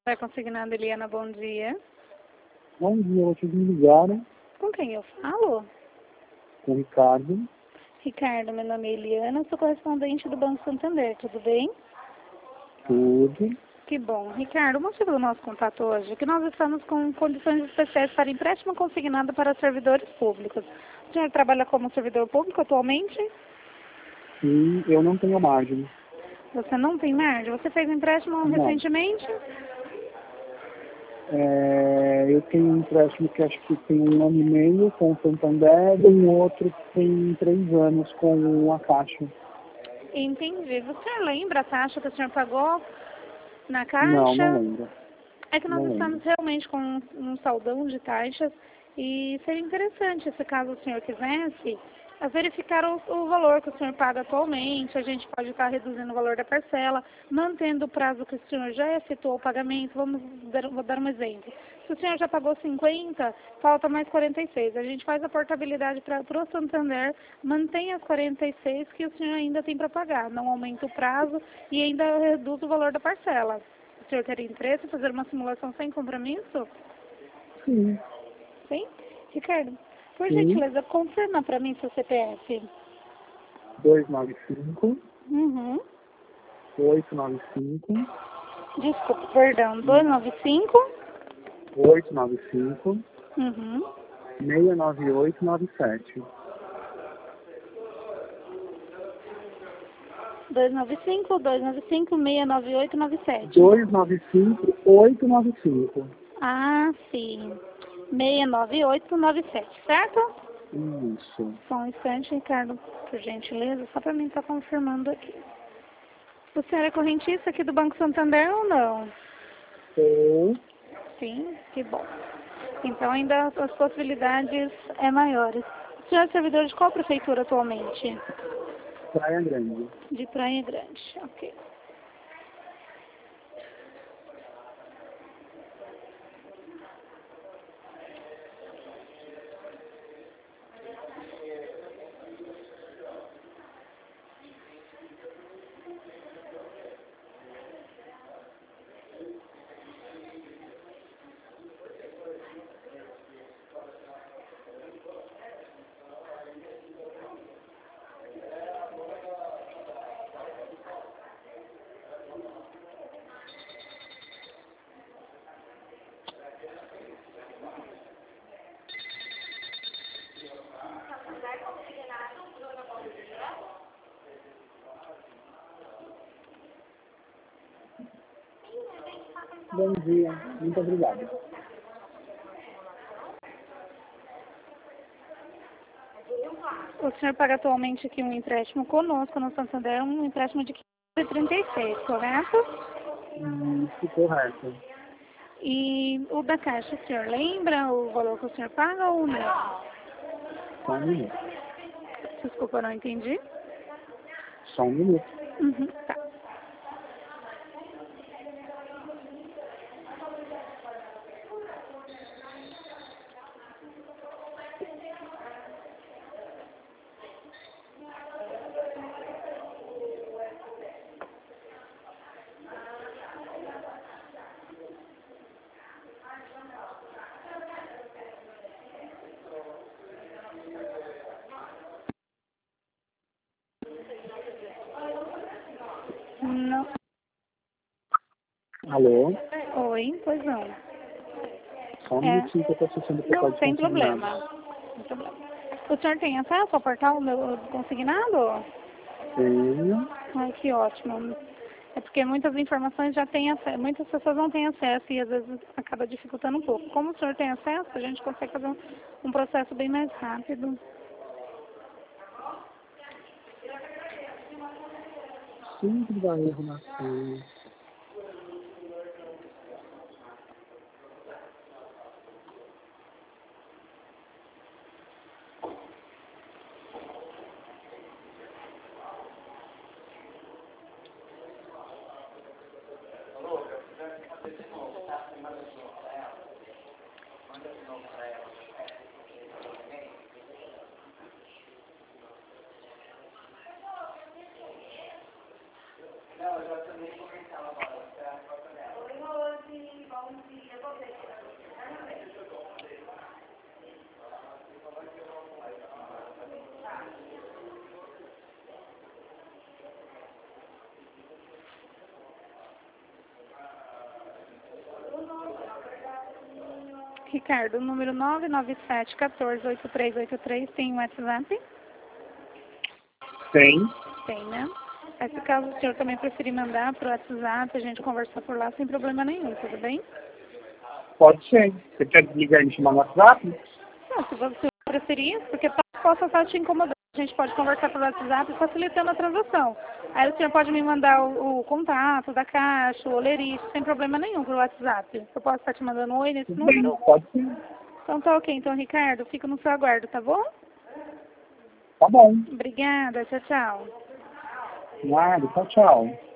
Vai consignado, Eliana, bom dia. Bom dia, vocês me ligaram Com quem eu falo? com o Ricardo. Ricardo, meu nome é Eliana, sou correspondente do Banco Santander, tudo bem? Tudo. Que bom. Ricardo, o motivo do nosso contato hoje é que nós estamos com condições especiais para empréstimo consignado para servidores públicos. O senhor trabalha como servidor público atualmente? E eu não tenho margem. Você não tem margem? Você fez empréstimo Não. recentemente? Eu tenho um empréstimo que acho que tem 1 ano e meio com o Santander e um outro que tem 3 anos com a Caixa. Entendi. Você lembra a taxa que o senhor pagou na Não Caixa? lembro. É que nós Não estamos lembro. realmente com um saldão de taxas e seria interessante, se caso o senhor quisesse, a verificar o valor que o senhor paga atualmente. A gente pode estar reduzindo o valor da parcela, mantendo o prazo que o senhor já efetuou o pagamento. Vou dar um exemplo. Se o senhor já pagou 50, falta mais 46. A gente faz a portabilidade para o Santander, mantém as 46 que o senhor ainda tem para pagar, não aumenta o prazo e ainda reduz o valor da parcela. O senhor teria interesse em fazer uma simulação sem compromisso? Sim. Sim? Ricardo, por Sim. gentileza, confirma para mim seu CPF. 295, Uhum. 895, Desculpa, perdão. 295. 895, Uhum. 69897. 295-698-97. 295, 895. Ah, sim. 69897, certo? Isso. Só um instante, Ricardo, por gentileza, só para mim estar confirmando aqui. O senhor é correntista aqui do Banco Santander ou não? Ou Sim, que bom. Então ainda as possibilidades é maiores. O senhor é servidor de qual prefeitura atualmente? Praia Grande. De Praia Grande, ok. Bom dia. Muito obrigado. O senhor paga atualmente aqui um empréstimo conosco no Santander, um empréstimo de 536, correto? Isso, correto. E o da Caixa, o senhor lembra o valor que o senhor paga ou não? Só um minuto. Desculpa, eu não entendi. Só um minuto. Uhum, tá. Não. Alô? Oi, pois não. Só um É, minutinho que eu estou assistindo o não, portal de sem consignado. problema. Sem problema. O senhor tem acesso ao portal meu consignado? Tenho. Ai, que ótimo. É porque muitas informações já têm acesso, muitas pessoas não têm acesso e às vezes acaba dificultando um pouco. Como o senhor tem acesso, a gente consegue fazer um processo bem mais rápido. Sempre dá erro na senha. Ricardo, o número 997-14-8383 tem um WhatsApp? Tem. Tem, né? Mas se caso o senhor também preferir mandar para o WhatsApp, a gente conversar por lá sem problema nenhum, tudo bem? Pode ser. Você quer desligar e me chamar no WhatsApp? Não, se você preferir, porque posso estar te incomodando. A gente pode conversar pelo WhatsApp facilitando a transação. Aí o senhor pode me mandar o contato da caixa, o olerite, sem problema nenhum pelo WhatsApp. Eu posso estar te mandando um oi nesse Tudo bem, número? pode ser. Então tá ok. Então, Ricardo, fico no seu aguardo, tá bom? Tá bom. Obrigada. Tchau, tchau. Nada, tchau, tchau.